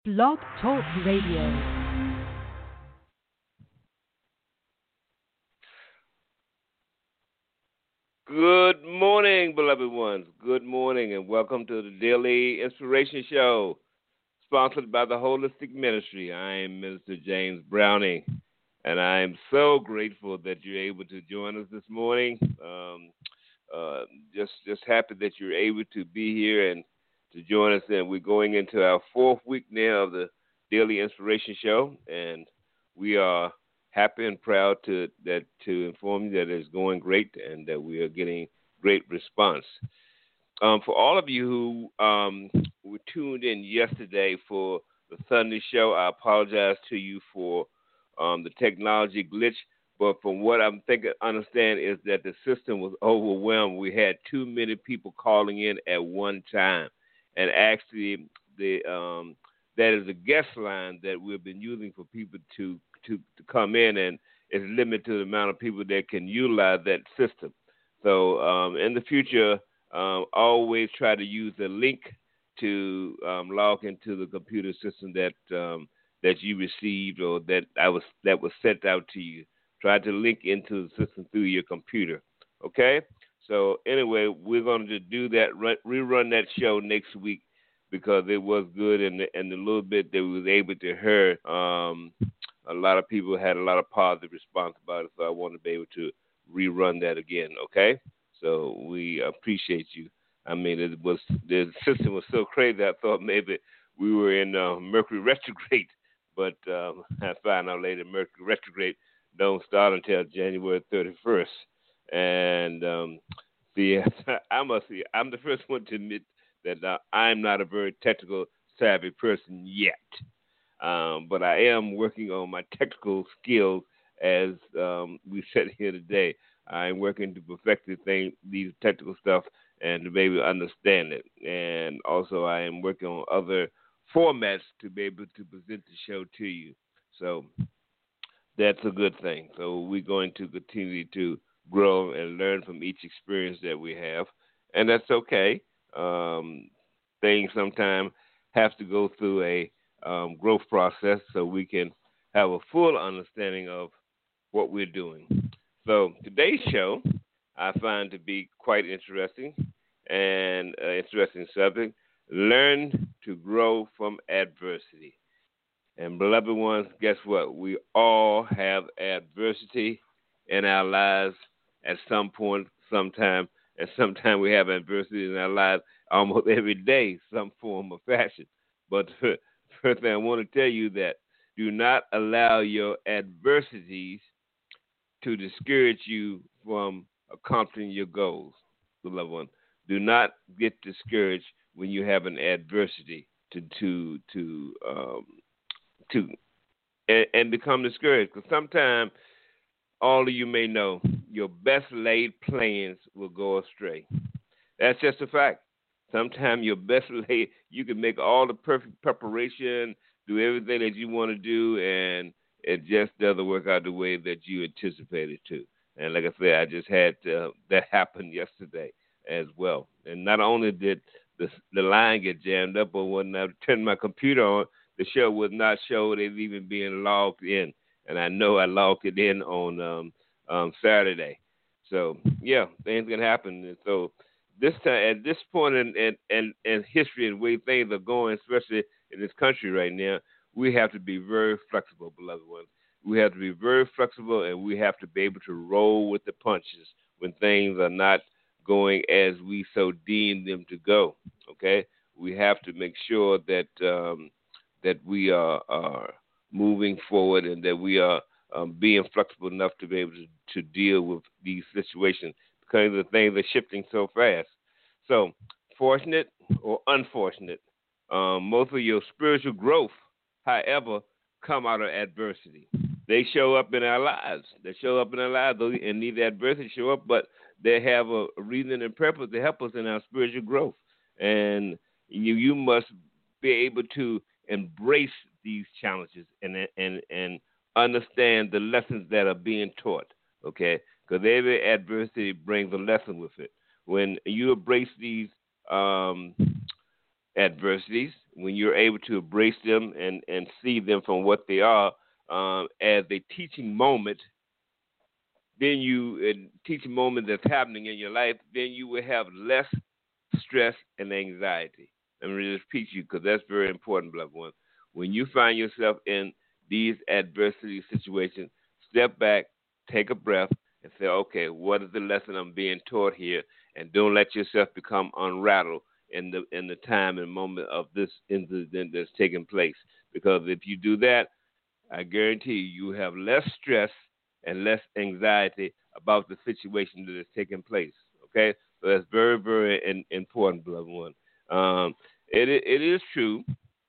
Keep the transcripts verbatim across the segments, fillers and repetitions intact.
Blog Talk Radio. Good morning, beloved ones. Good morning, and welcome to the Daily Inspiration Show, sponsored by the Holistic Ministry. I am Minister James Browning, and I am so grateful that you're able to join us this morning. Um, uh, just, just happy that you're able to be here and to join us. And we're going into our fourth week now of the Daily Inspiration Show, and we are happy and proud to that to inform you that it's going great and that we are getting great response. Um, for all of you who um, were tuned in yesterday for the Sunday show, I apologize to you for um, the technology glitch. But from what I'm thinking, understand is that the system was overwhelmed. We had too many people calling in at one time, and actually, the um, that is a guest line that we've been using for people to to, to come in, and it's limited to the amount of people that can utilize that system. So um, in the future, um, always try to use the link to um, log into the computer system that um, that you received or that I was that was sent out to you. Try to link into the system through your computer. Okay. So anyway, we're going to do that, run, rerun that show next week because it was good, and the, and the little bit that we was able to hear. Um, A lot of people had a lot of positive response about it, so I want to be able to rerun that again, okay? So we appreciate you. I mean, it was the system was so crazy, I thought maybe we were in uh, Mercury retrograde, but um, I found out later Mercury retrograde don't start until January thirty-first. And um, see, I must see, I'm the first one to admit that uh, I'm not a very technical savvy person yet. Um, but I am working on my technical skills as um, we sit here today. I'm working to perfect the thing, these technical stuff and to be able to understand it. And also I am working on other formats to be able to present the show to you. So that's a good thing. So we're going to continue to grow and learn from each experience that we have. And that's okay. Um, things sometimes have to go through a um, growth process so we can have a full understanding of what we're doing. So today's show I find to be quite interesting and uh, interesting subject. Learn to grow from adversity. And beloved ones, guess what? We all have adversity in our lives at some point, sometime, and sometimes we have adversity in our lives almost every day, some form of fashion. But first thing I want to tell you that do not allow your adversities to discourage you from accomplishing your goals, beloved one. Do not get discouraged when you have an adversity to to to um, to and, and become discouraged. Because sometimes all of you may know your best laid plans will go astray. That's just a fact. Sometimes your best laid, you can make all the perfect preparation, do everything that you want to do, and it just doesn't work out the way that you anticipated to. And like I said, I just had uh, that happen yesterday as well. And not only did the the line get jammed up, but when I turned my computer on, the show was not showed as even being logged in. And I know I logged it in on um, um, Saturday. So yeah, things can happen. And so this time, at this point in, in, in, in history and the way things are going, especially in this country right now, we have to be very flexible, beloved ones. We have to be very flexible, and we have to be able to roll with the punches when things are not going as we so deem them to go. Okay, we have to make sure that um, that we are, are moving forward and that we are um, being flexible enough to be able to, to deal with these situations because the things are shifting so fast. So, fortunate or unfortunate, um, most of your spiritual growth, however, come out of adversity. They show up in our lives. They show up in our lives, and these adversities show up, but they have a reason and purpose to help us in our spiritual growth. And you you must be able to embrace these challenges and and and understand the lessons that are being taught. Okay, because every adversity brings a lesson with it. When you embrace these um, adversities, when you're able to embrace them and, and see them from what they are um, as a teaching moment, then you, a teaching moment that's happening in your life, then you will have less stress and anxiety. Let me just repeat you because that's very important, beloved one. When you find yourself in these adversity situations, step back, take a breath, and say, okay, what is the lesson I'm being taught here? And don't let yourself become unrattled in the in the time and moment of this incident that's taking place. Because if you do that, I guarantee you, you have less stress and less anxiety about the situation that is taking place. Okay, so that's very, very in, important, beloved one. Um, it it is true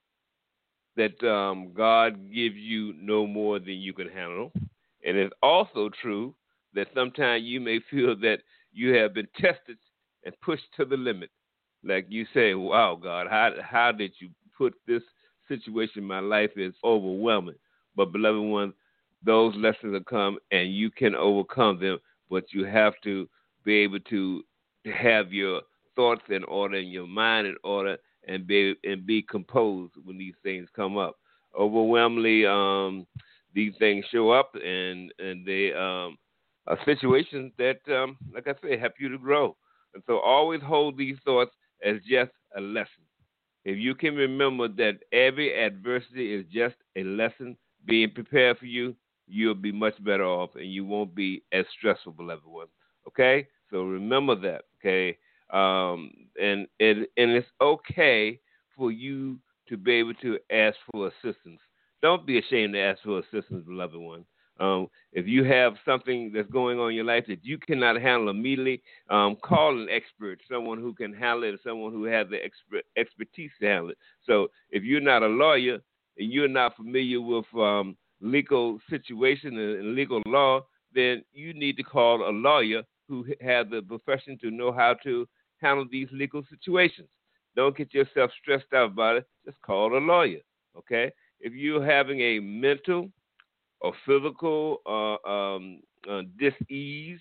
that um, God gives you no more than you can handle, and it's also true that sometimes you may feel that you have been tested and pushed to the limit. Like you say, "Wow, God, how how did you put this situation in my life? Is overwhelming." But beloved one, those lessons will come, and you can overcome them. But you have to be able to have your thoughts in order and your mind in order, and be and be composed when these things come up. Overwhelmingly, um, these things show up, and and they um, are situations that, um, like I say, help you to grow. And so, always hold these thoughts as just a lesson. If you can remember that every adversity is just a lesson being prepared for you, you'll be much better off and you won't be as stressful, beloved one. Okay? So remember that. Okay? Um, and, and, and it's okay for you to be able to ask for assistance. Don't be ashamed to ask for assistance, beloved one. Um, if you have something that's going on in your life that you cannot handle immediately, um, call an expert, someone who can handle it, someone who has the expert, expertise to handle it. So if you're not a lawyer and you're not familiar with um, legal situation and legal law, then you need to call a lawyer who has the profession to know how to handle these legal situations. Don't get yourself stressed out about it. Just call a lawyer, okay? If you're having a mental or physical uh, um, uh, dis-ease,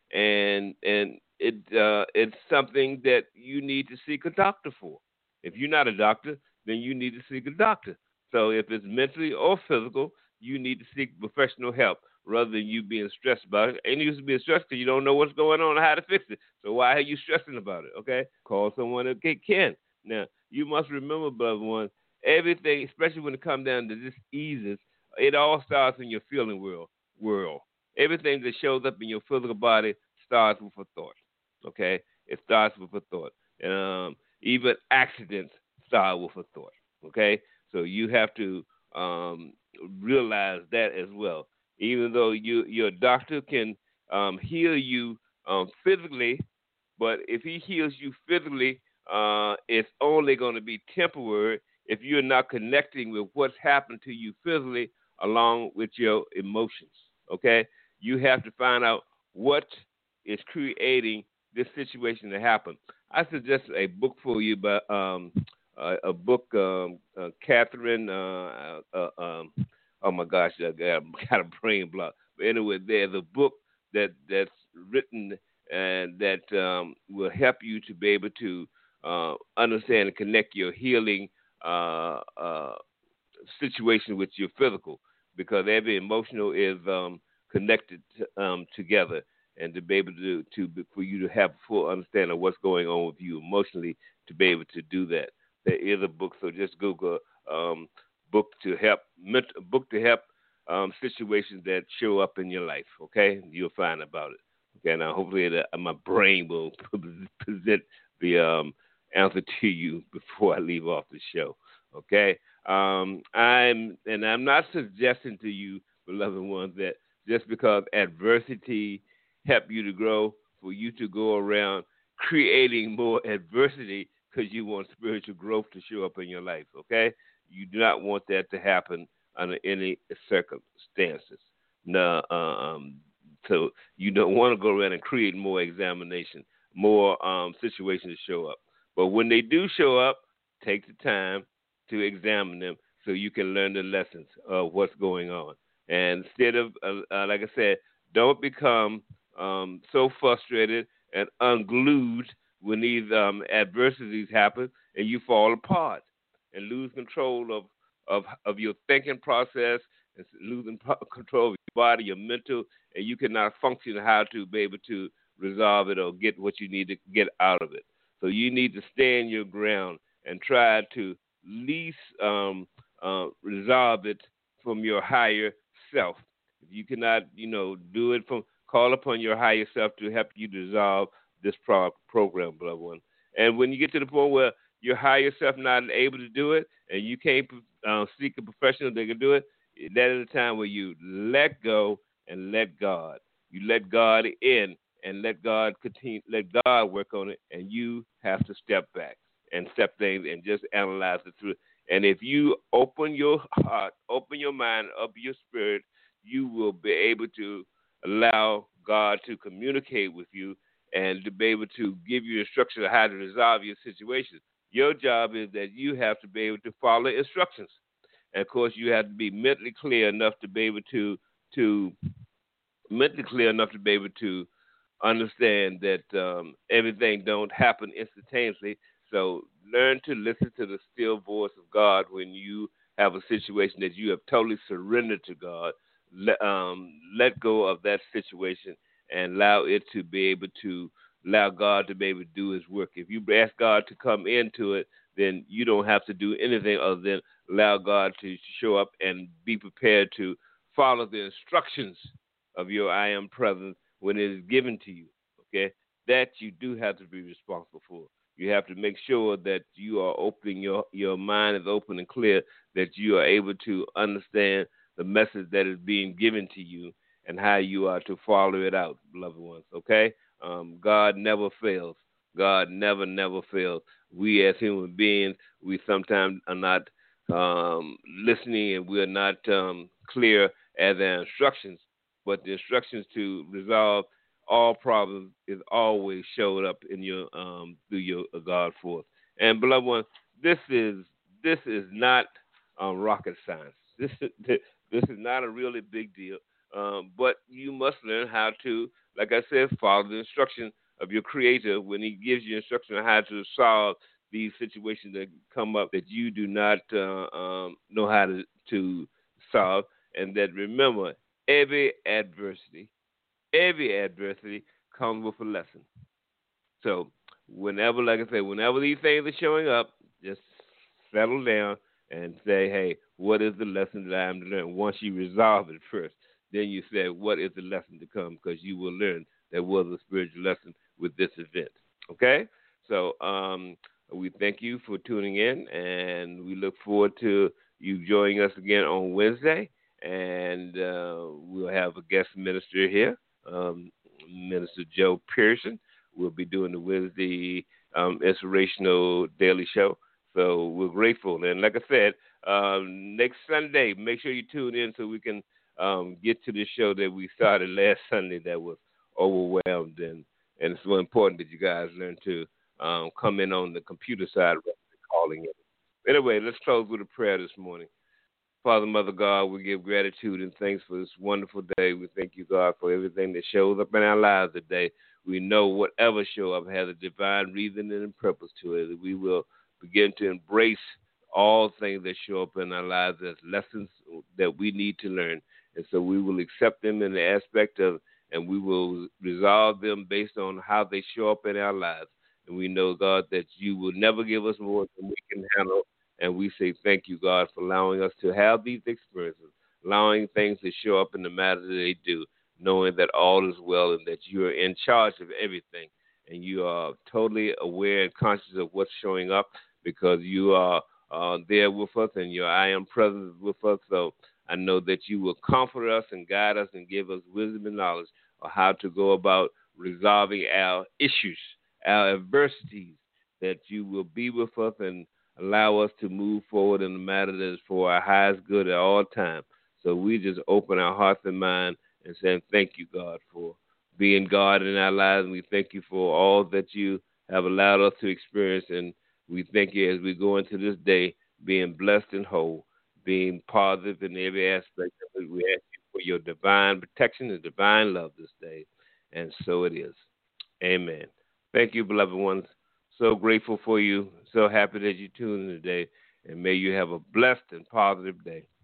and and it uh, it's something that you need to seek a doctor for. If you're not a doctor, then you need to seek a doctor. So if it's mentally or physical, you need to seek professional help rather than you being stressed about it. And you used to be stressed because you don't know what's going on and how to fix it. So why are you stressing about it? Okay, call someone that can. Now you must remember, beloved one, everything, especially when it comes down to diseases, it all starts in your feeling world. World. Everything that shows up in your physical body starts with a thought. Okay, it starts with a thought, and um, even accidents start with a thought. Okay, so you have to um, realize that as well. Even though you your doctor can um, heal you um, physically, but if he heals you physically, uh, it's only going to be temporary if you're not connecting with what's happened to you physically along with your emotions. Okay? You have to find out what is creating this situation to happen. I suggest a book for you, but um, a, a book, um, uh, Catherine. Uh, uh, uh, um, oh my gosh, I got, got a brain block. But anyway, there's a book that that's written and that um, will help you to be able to uh, understand and connect your healing uh, uh, situation with your physical, because every emotional is um, connected to, um, together, and to be able to, to for you to have a full understanding of what's going on with you emotionally, to be able to do that. There is a book, so just Google um, book to help book to help um, situations that show up in your life. Okay, you'll find about it. Okay, now hopefully the, my brain will present the um, answer to you before I leave off the show. Okay, um, I'm and I'm not suggesting to you, beloved ones, that just because adversity help you to grow, for you to go around creating more adversity because you want spiritual growth to show up in your life. Okay, you do not want that to happen under any circumstances. No, um, so you don't want to go around and create more examination, more um, situations to show up. But when they do show up, take the time to examine them so you can learn the lessons of what's going on. And instead of, uh, uh, like I said, don't become um, so frustrated and unglued when these um, adversities happen and you fall apart. and lose control of, of, of your thinking process and losing control of your body, your mental, and you cannot function how to be able to resolve it or get what you need to get out of it. So you need to stand your ground and try to least um, uh, resolve it from your higher self. If you cannot, you know, do it from, call upon your higher self to help you resolve this pro- program, beloved one. And when you get to the point where your higher self not able to do it, and you can't uh, seek a professional that can do it, that is the time where you let go and let God. You let God in and let God continue, let God work on it, and you have to step back and step things and just analyze it through. And if you open your heart, open your mind, up your spirit, you will be able to allow God to communicate with you and to be able to give you instructions on how to resolve your situation. Your job is that you have to be able to follow instructions. And of course, you have to be mentally clear enough to be able to to mentally clear enough to be able to understand that um, everything don't happen instantaneously. So learn to listen to the still voice of God when you have a situation that you have totally surrendered to God. Let, um, let go of that situation and allow it to be able to allow God to be able to do His work. If you ask God to come into it, then you don't have to do anything other than allow God to show up and be prepared to follow the instructions of your I am presence when it is given to you. Okay, that you do have to be responsible for. You have to make sure that you are opening your your mind is open and clear, that you are able to understand the message that is being given to you and how you are to follow it out, beloved ones. Okay, um, God never fails. God never, never fails. We as human beings, we sometimes are not um, listening and we're not um, clear as our instructions. But the instructions to resolve all problems is always showed up in your um, through your uh, God force. And beloved ones, this is this is not um, rocket science. This is this is not a really big deal. Um, but you must learn how to, like I said, follow the instruction of your Creator when He gives you instruction on how to solve these situations that come up that you do not uh, um, know how to, to solve. And that remember, every adversity, every adversity comes with a lesson. So whenever, like I said, whenever these things are showing up, just settle down and say, hey, what is the lesson that I am to learn? Once you resolve it first, then you say, what is the lesson to come? Because you will learn there was a spiritual lesson with this event. Okay? So um, we thank you for tuning in, and we look forward to you joining us again on Wednesday. And uh, we'll have a guest minister here, um, Minister Joe Pearson. We'll be doing the Wednesday um, Inspirational Daily Show. So we're grateful. And like I said, um, next Sunday, make sure you tune in so we can um, get to the show that we started last Sunday that was overwhelmed. And, and it's so important that you guys learn to um, come in on the computer side rather than calling in. Anyway, let's close with a prayer this morning. Father, Mother God, we give gratitude and thanks for this wonderful day. We thank you, God, for everything that shows up in our lives today. We know whatever show up has a divine reason and purpose to it. We will begin to embrace all things that show up in our lives as lessons that we need to learn. And so we will accept them in the aspect of, and we will resolve them based on how they show up in our lives. And we know, God, that you will never give us more than we can handle. And we say thank you, God, for allowing us to have these experiences, allowing things to show up in the manner that they do, knowing that all is well and that you are in charge of everything. And you are totally aware and conscious of what's showing up because you are uh, there with us and your I am presence with us. So I know that you will comfort us and guide us and give us wisdom and knowledge of how to go about resolving our issues, our adversities, that you will be with us and allow us to move forward in a matter that is for our highest good at all times. So we just open our hearts and minds and saying thank you, God, for being God in our lives. And we thank you for all that you have allowed us to experience. And we thank you as we go into this day being blessed and whole, being positive in every aspect of it. We ask you for your divine protection and divine love this day. And so it is. Amen. Thank you, beloved ones. So grateful for you. So happy that you tuned in today. and may you have a blessed and positive day.